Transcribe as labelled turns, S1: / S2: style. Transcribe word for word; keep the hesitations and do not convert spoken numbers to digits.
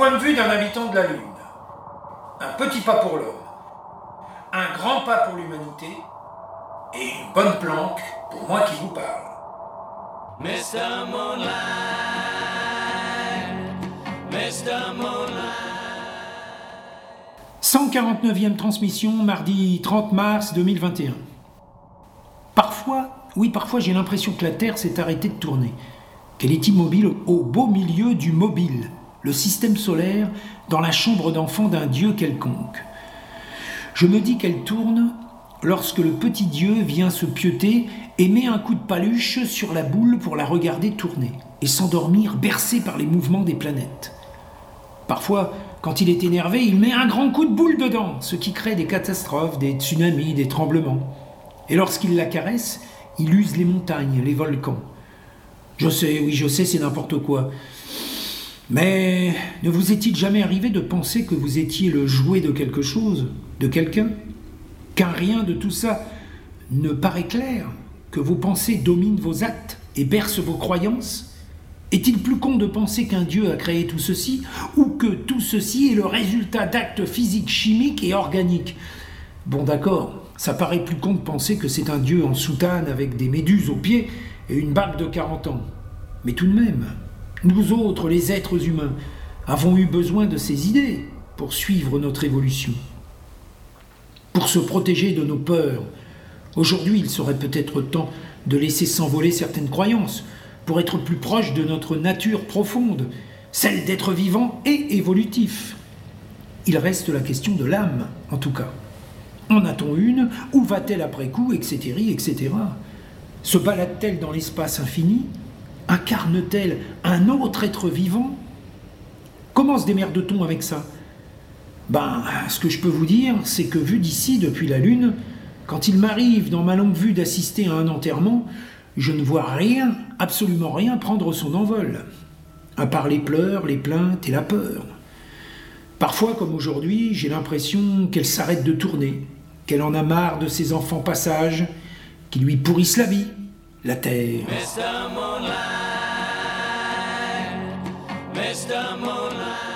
S1: point de vue d'un habitant de la Lune. Un petit pas pour l'homme, un grand pas pour l'humanité, et une bonne planque pour moi qui vous parle.
S2: mister Moonlight, mister Moonlight.
S3: cent quarante-neuvième transmission, mardi trente mars deux mille vingt et un. Parfois, oui, parfois j'ai l'impression que la Terre s'est arrêtée de tourner, qu'elle est immobile au beau milieu du mobile, le système solaire, dans la chambre d'enfant d'un dieu quelconque. Je me dis qu'elle tourne lorsque le petit dieu vient se pieuter et met un coup de paluche sur la boule pour la regarder tourner et s'endormir bercé par les mouvements des planètes. Parfois, quand il est énervé, il met un grand coup de boule dedans, ce qui crée des catastrophes, des tsunamis, des tremblements. Et lorsqu'il la caresse, il use les montagnes, les volcans. Je sais, oui, je sais, c'est n'importe quoi. Mais ne vous est-il jamais arrivé de penser que vous étiez le jouet de quelque chose, de quelqu'un ? Qu'un rien de tout ça ne paraît clair, que vos pensées dominent vos actes et bercent vos croyances ? Est-il plus con de penser qu'un Dieu a créé tout ceci, ou que tout ceci est le résultat d'actes physiques, chimiques et organiques ? Bon d'accord, ça paraît plus con de penser que c'est un Dieu en soutane avec des méduses aux pieds et une barbe de quarante ans. Mais tout de même, nous autres, les êtres humains, avons eu besoin de ces idées pour suivre notre évolution. Pour se protéger de nos peurs. Aujourd'hui, il serait peut-être temps de laisser s'envoler certaines croyances, pour être plus proche de notre nature profonde, celle d'être vivant et évolutif. Il reste la question de l'âme, en tout cas. En a-t-on une ? Où va-t-elle après coup, et cetera, et cetera. Se balade-t-elle dans l'espace infini ? Incarne-t-elle un autre être vivant ? Comment se démerde-t-on avec ça ? Ben, ce que je peux vous dire, c'est que vu d'ici, depuis la Lune, quand il m'arrive dans ma longue vue d'assister à un enterrement, je ne vois rien, absolument rien prendre son envol, à part les pleurs, les plaintes et la peur. Parfois, comme aujourd'hui, j'ai l'impression qu'elle s'arrête de tourner, qu'elle en a marre de ses enfants passages, qui lui pourrissent la vie, la terre.
S2: mister Moonlight, mister Moonlight.